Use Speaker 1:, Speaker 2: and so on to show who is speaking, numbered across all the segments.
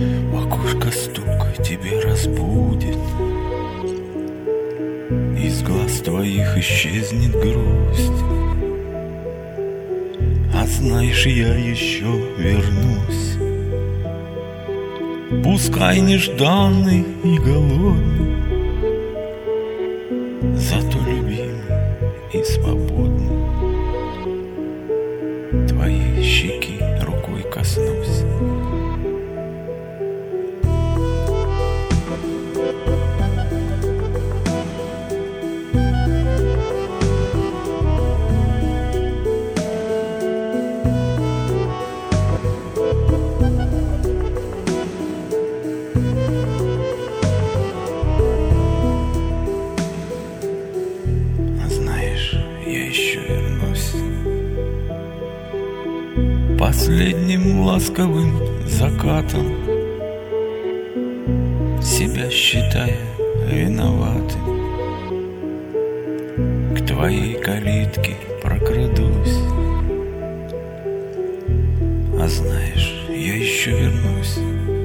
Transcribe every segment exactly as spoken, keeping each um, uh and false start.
Speaker 1: В окошко стук тебе разбудит, из глаз твоих исчезнет грусть. А знаешь, я еще вернусь, пускай нежданный и голодный, зато любимый и свободный. Твоей щеки рукой коснусь. Я еще вернусь последним ласковым закатом, себя считая виноватым. К твоей калитке прокрадусь. А знаешь, я еще вернусь,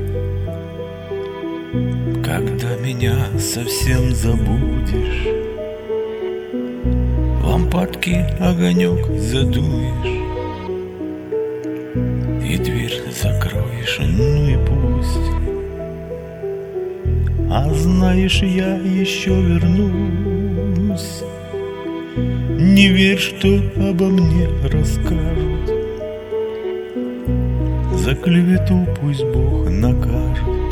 Speaker 1: когда меня совсем забудешь, лампадки огонек задуешь и дверь закроешь, ну и пусть. А знаешь, я еще вернусь. Не верь, что обо мне расскажут, за клевету пусть Бог накажет.